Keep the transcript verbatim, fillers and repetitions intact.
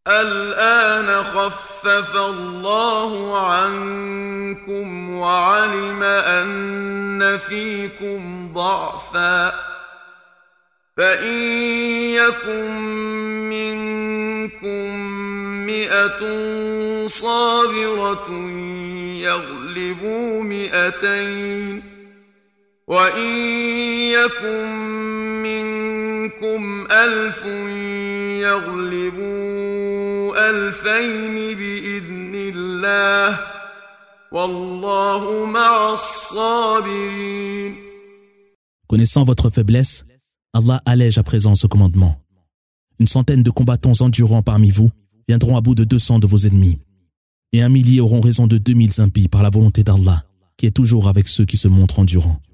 الآن خفف الله عنكم وعلم أن فيكم ضعفا فإن يكن منكم مئة صابرة يغلبوا مئتين وإن يكن منكم ألف يغلبوا ألفين بإذن الله والله مع الصابرين. Connaissant votre faiblesse, Allah allège à présent ce commandement. Une centaine de combattants endurants parmi vous viendront à bout de deux cents de vos ennemis, et un millier auront raison de deux mille impies par la volonté d'Allah, qui est toujours avec ceux qui se montrent endurants.